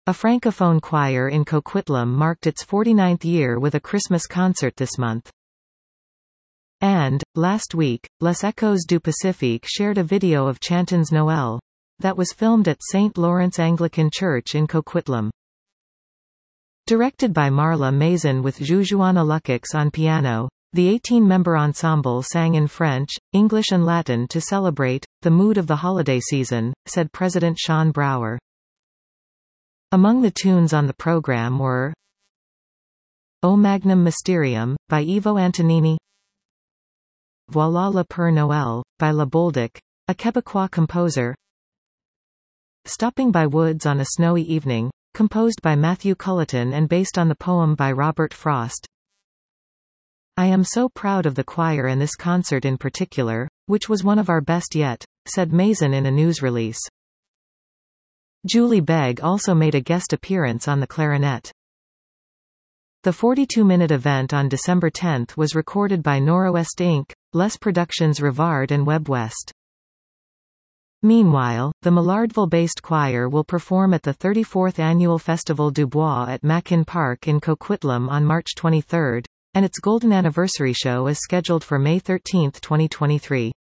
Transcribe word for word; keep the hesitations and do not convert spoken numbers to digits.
A francophone choir in Coquitlam marked its forty-ninth year with a Christmas concert this month. And, last week, Les Echos du Pacifique shared a video of Chantons Noël that was filmed at Saint Lawrence Anglican Church in Coquitlam. Directed by Marla Maison with Jujuana Lukacs on piano, the eighteen-member ensemble sang in French, English and Latin to celebrate the mood of the holiday season, said President Sean Brower. Among the tunes on the program were O Magnum Mysterium, by Ivo Antonini, Voilà le Père Noël, by La Bolduc, a Quebecois composer, Stopping by Woods on a Snowy Evening, composed by Matthew Culleton and based on the poem by Robert Frost. I am so proud of the choir and this concert in particular, which was one of our best yet, said Maison in a news release. Julie Begg also made a guest appearance on the clarinet. The forty-two minute event on December tenth was recorded by Noroeste Incorporated, Les Productions Rivard and Webb West. Meanwhile, the Millardville-based choir will perform at the thirty-fourth Annual Festival du Bois at Mackin Park in Coquitlam on March twenty-third, and its Golden Anniversary show is scheduled for May thirteenth twenty twenty-three.